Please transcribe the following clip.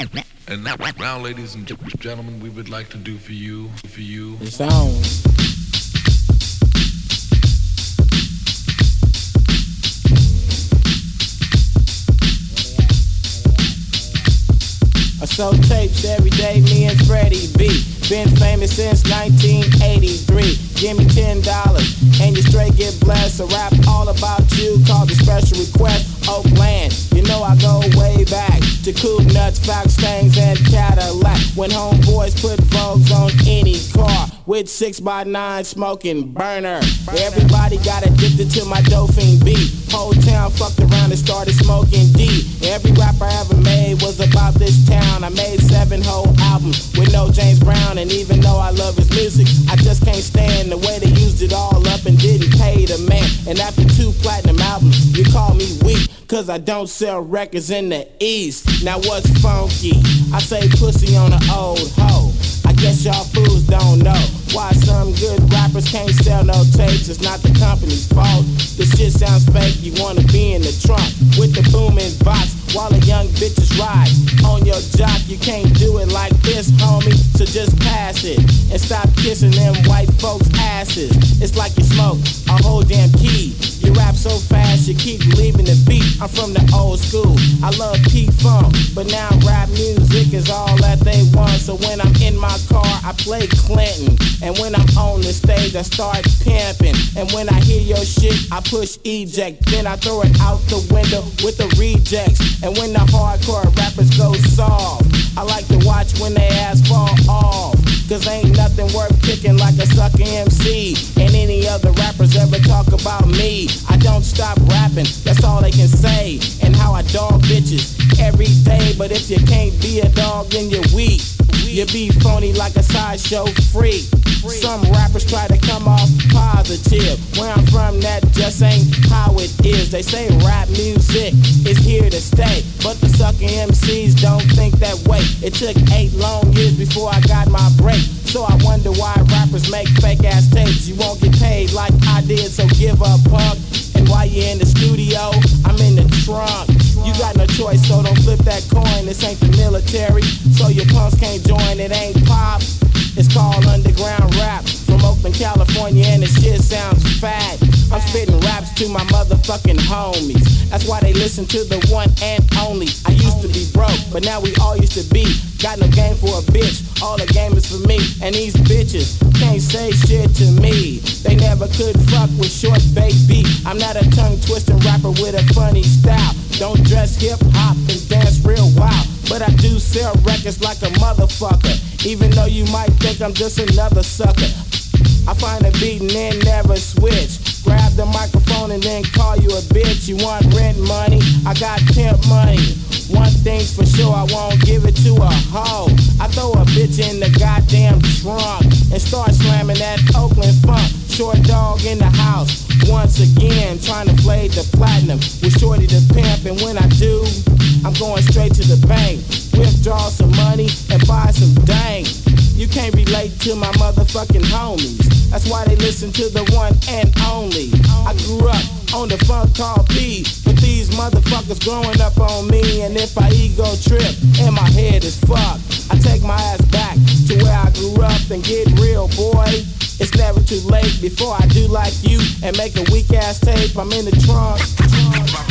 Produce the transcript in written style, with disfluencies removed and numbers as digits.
And now, ladies and gentlemen, we would like to do for you. It's on. I sold tapes every day, me and Freddie B. Been famous since 1983. Give me $10 and you straight get blessed. A rap all about you called the Special Request. Oakland, you know I go way back to Cool Nuts, Fox Stangs, and Cadillac. When homeboys put Vogues on any car with 6x9 smoking burner. Everybody got addicted to my Dolphin beat. Whole town fucked around and started smoking D. Every rap I ever made was about this town. I made 7 whole albums with no James Brown. And even though I love his music, I just can't stand the way they used it all up and didn't pay the man. And after 2 platinum albums, you call me weak, cause I don't sell records in the East. Now what's funky? I say pussy on an old hoe. I guess y'all fools don't know why some good rappers can't sell no tapes. It's not the company's fault. This shit sounds fake. You wanna be in the trunk with the booming box while the young bitches ride on your jock. You can't do it like this, homie, so just pass it and stop kissing them white folks' asses. It's like you smoke a whole damn key. You rap so fast, you keep leaving the beat. I'm from the old school. I love P-Funk, but now rap music is all that they want. So when I'm in my car, I play Clinton. And when I'm on the stage, I start pimping. And when I hear your shit, I push eject. Then I throw it out the window with the rejects. And when the hardcore rappers go soft, I like to watch when they ass fall off. Cause ain't nothing worth kicking like a sucker MC. And any other rappers ever talk about me. I don't stop rapping, that's all they can say. And how I dog bitches every day. But if you can't be a dog, then you're weak. You be phony like a sideshow freak. Some rappers try to come off positive. Where I'm from, that just ain't how it is. They say rap music is here to stay, but the sucker MCs don't think that way. It took 8 long years before I got my break. So I wonder why rappers make fake ass tapes. You won't get paid like I did, so give up, punk. And while you're in the studio, I'm in the trunk. You got no choice, so don't flip that coin. This ain't the military, so your punks can't join. It ain't pop, it's called underground rap. From Oakland, California, and the shit sounds fat. I'm spitting raps to my motherfucking homies. That's why they listen to the one and only. I used to be broke, but now we all used to be. Got no game for a bitch, all the game is for me. And these bitches can't say shit to me. They never could fuck with short baby. I'm not a tongue-twisting rapper with a funny style. Don't dress hip-hop and dance real wild. But I do sell records like a motherfucker. Even though you might think I'm just another sucker. I find a beat and then never switch. Grab the microphone and then call you a bitch. You want rent money? I got pimp money. One thing's for sure, I won't give it to a hoe. I throw a bitch in the goddamn trunk and start slamming that Oakland funk. Short dog in the house, once again, trying to play the platinum with Shorty the pimp. And when I do, I'm going straight to the bank, withdraw some money and buy some dank. You can't relate to my motherfucking homies. That's why they listen to the one and only. I grew up on the funk called P, but these motherfuckers growing up on me. And if I ego trip and my head is fucked, I take my ass back to where I grew up and get real, boy. It's never too late before I do like you and make a weak ass tape. I'm in the trunk.